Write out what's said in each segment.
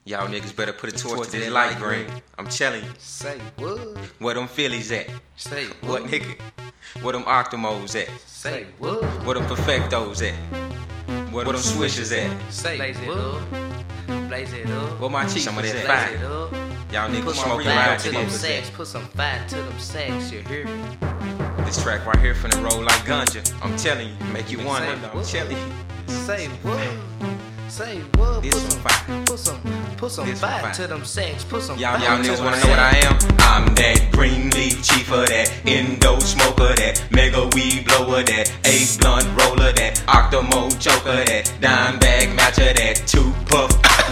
Y'all niggas better put a torch to that light green. I'm telling you. Say what? Where them Phillies at? Say What nigga? Where them Octomos at? Say what? Where them Perfectos at? Where them Swishers at? Say Blaze it what? up, blaze it up, Where my cheeks some of that blaze fire? it up. Y'all niggas Put some smoking fire right to them smokers sacks, at. put some fire to them sacks, you hear me? This track right here finna roll like ganja. I'm telling you, make you wonder. I'm telling you. Say what? Say what? This some fire. Put some This one fire fire. to them sacks. Put some Y'all fire niggas to wanna them know what I sacks. am? I'm that green leaf chiefer, that Indo smoker, that mega weed blower, that A blunt roller, that Octomo choker, that dime bag matcher, that two puff.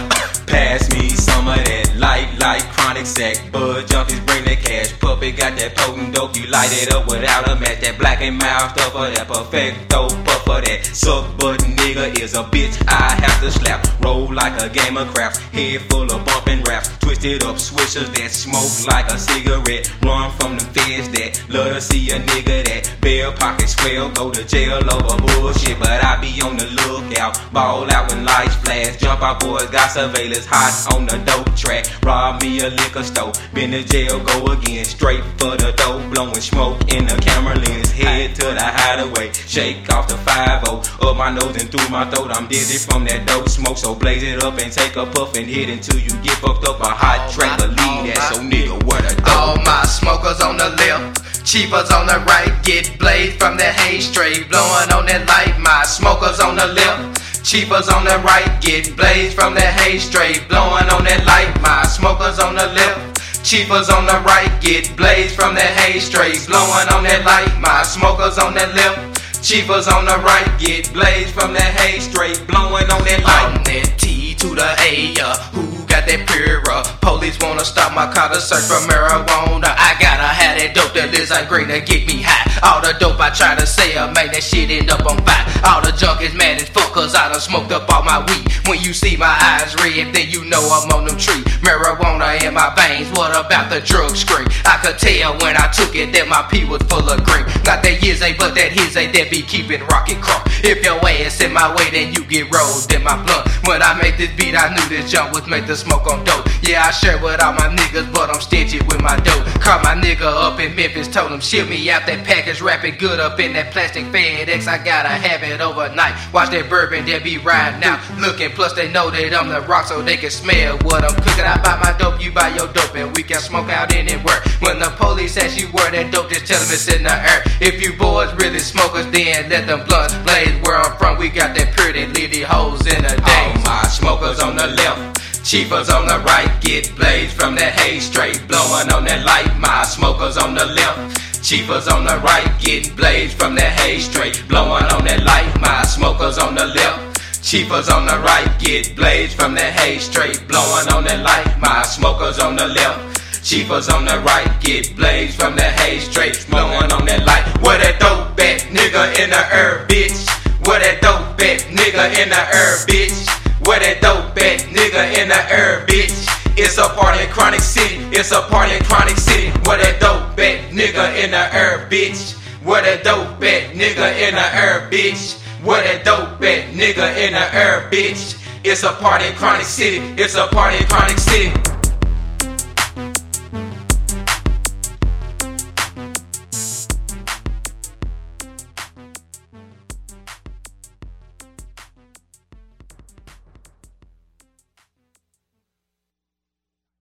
Pass me some of that light chronic sack. Bud junkies bring that cash. Puppet got that potent dope. You light it up without a match. That black and mild stuffer, that perfecto puffer, that suck butt nigga is a bitch I have to slap. Roll like a game of craps. Head full of bumping raps. Twisted up swishers that smoke like a cigarette. Run from the feds that love to see a nigga that bail pocket swell. Go to jail over bullshit, but I be on the lookout. Ball out when lights flash. Jump out boys got surveillance hot on the dope track. Rob me a liquor store. Been to jail, go again. Straight for the dope. Blowing smoke in the camera lens. Head to the hideaway. Shake off the 5-0. Up my nose and through my throat. I'm dizzy from that dope smoke. So blaze it up and take a puff and hit until you get fucked up. A hot track, believe that. So nigga, what a dope. All my smokers on the left, cheapers on the right, get blazed from that hay straight, blowing on that light. My smokers on the left, cheapers on the right, get blazed from that hay straight, blowing on that light. My smokers on the left, cheapers on the right, get blazed from that hay straight, blowing on that light. My smokers on the left, cheapers on the right, get blazed from that hay straight, blowing on that light. I'm that T to the A, who got that pure? Police wanna stop my car to search for marijuana. I gotta have that dope that lives on green to get me high. All the dope I try to sell, man, that shit end up on fire. All the junk is mad as fuck cause I done smoked up all my weed. When you see my eyes red, then you know I'm on them tree. Marijuana in my veins, what about the drug screen? I could tell when I took it that my pee was full of green. Not that Yizzy, but that Hizzy that be keeping rocket crunk. If your ass in my way, then you get rolled in my blunt. When I make this beat, I knew this junk was made to smoke on dope. Yeah, I share with all my niggas, but I'm stingy with my dope. Called my nigga up in Memphis, told him ship me out that package, wrap it good up in that plastic FedEx. I gotta have it overnight. Watch that bourbon, they be riding out, looking. Plus they know that I'm the rock, so they can smell what I'm cooking. I buy my dope, you buy your dope, and we can smoke out anywhere. When the police ask you where that dope, just tell them it's in the air. If you boys really smokers, then let them blunts blaze. Where I'm from, we got that pretty litty hoes in the day. All my smokers on the left, cheapers on the right, get blazed from that hay straight, blowing on that light. My smokers on the left, cheapers on the right, get blazed from that hay straight, blowing on that light. My smokers on the left, cheapers on the right, get blazed from that hay straight, blowing on that light. My smokers on the left, cheapers on the right, get blazed from that hay straight, blowing on that light. Where that dope at, nigga in the herb, bitch? Where that dope at, nigga in the herb, bitch? Where that dope at, nigga in the herb, bitch? It's a party in Chronic City. It's a party in Chronic City. Where that dope at, nigga in the herb, bitch? Where that dope at, nigga in the herb, bitch? Where that dope at, nigga in the herb, bitch? It's a party in Chronic City. It's a party in Chronic City.